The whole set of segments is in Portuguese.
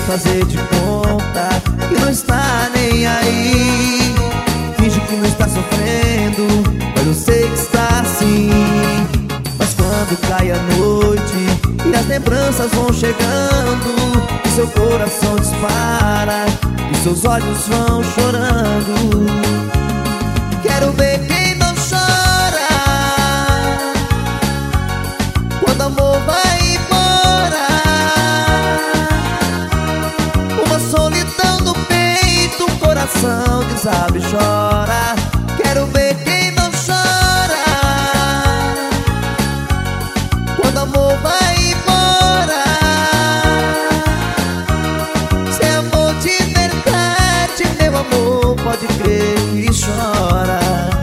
fazer de conta que não está nem aí. Finge que não está sofrendo, mas eu sei que está sim. Mas quando cai a noite e as lembranças vão chegando, e seu coração dispara e seus olhos vão chorando, quero ver quem não chora quando o amor vai embora. Uma solidão no peito, um coração desaba e chora. Quero ver quem não chora quando o amor vai embora. Se é amor de verdade, meu amor, pode crer que chora.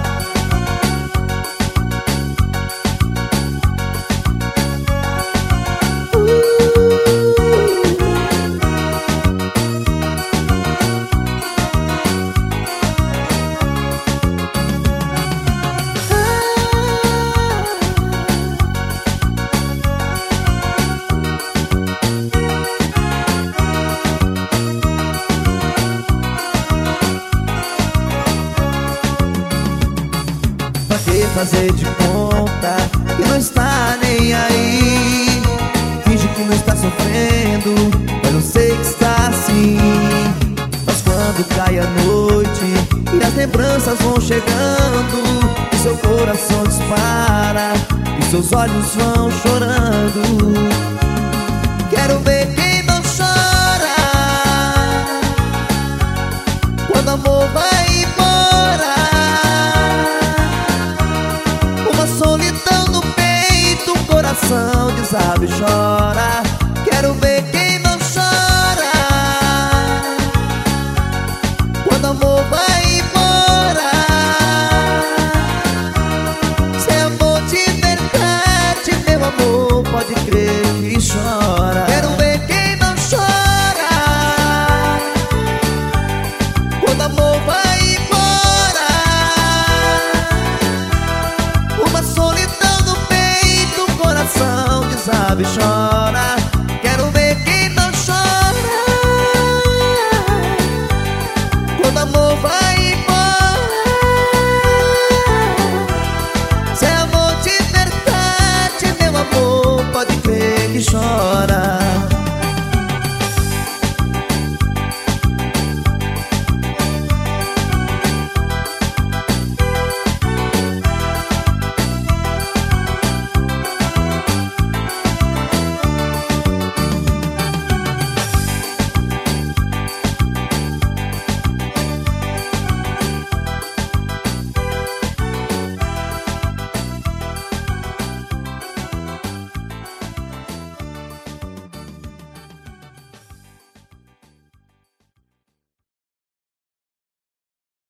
Fazer de conta que não está nem aí. Finge que não está sofrendo, mas eu sei que está sim. Mas quando cai a noite e as lembranças vão chegando, e seu coração dispara e seus olhos vão chorando,